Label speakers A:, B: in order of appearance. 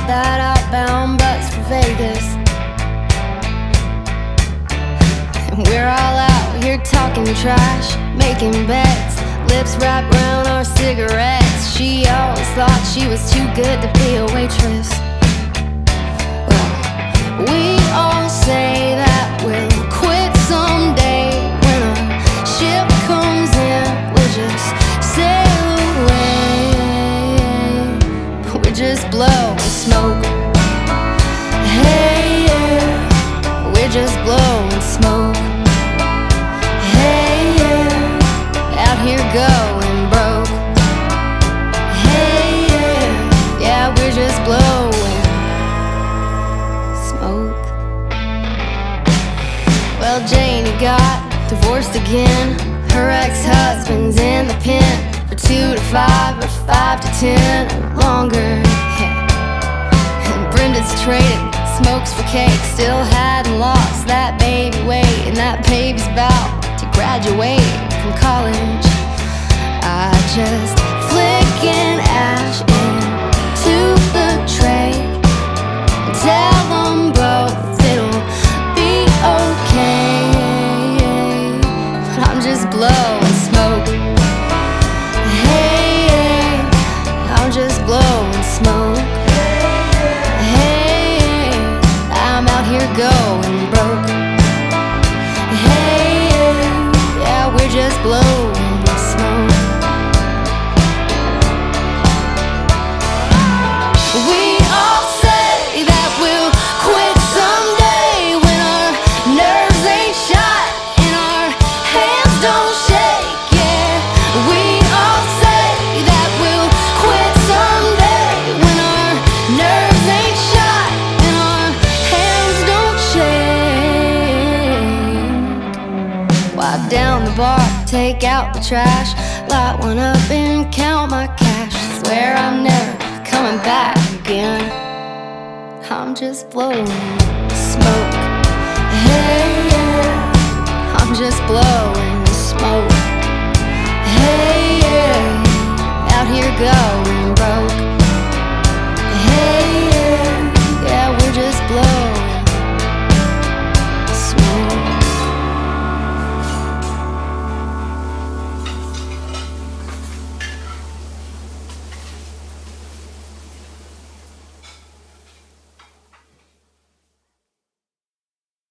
A: that outbound bus for Vegas. And we're all out here talking trash, making bets, lips wrapped around our cigarettes. She always thought she was too good to be a waitress. Well, we all say that we'll quit someday. When our ship comes in, we'll just sail away. We just blow and smoke. Hey, yeah, we just blow and smoke. Hey, yeah, out here going broke. Hey, yeah, yeah, we're just blowing smoke. Well, Janie got divorced again. Her ex-husband's in the pen for 2 to 5 or 5 to 10 or longer. Yeah. And Brenda's traded smokes for cake, still hadn't lost that baby weight, and that baby's about to graduate from college. I just flick an ash into the tray and tell them both it'll be okay. But I'm just blowing smoke. Hey, I'm just blowing smoke. Hey, I'm out here going broke. Hey, yeah, we're just blowing smoke. We all say that we'll quit someday when our nerves ain't shot and our hands don't shake. Yeah, we all say that we'll quit someday when our nerves ain't shot and our hands don't shake. Wipe down the bar, take out the trash, light one up and count my cash. Swear I'm never coming back again. I'm just blowing smoke. Hey, yeah, I'm just blowing smoke. Hey,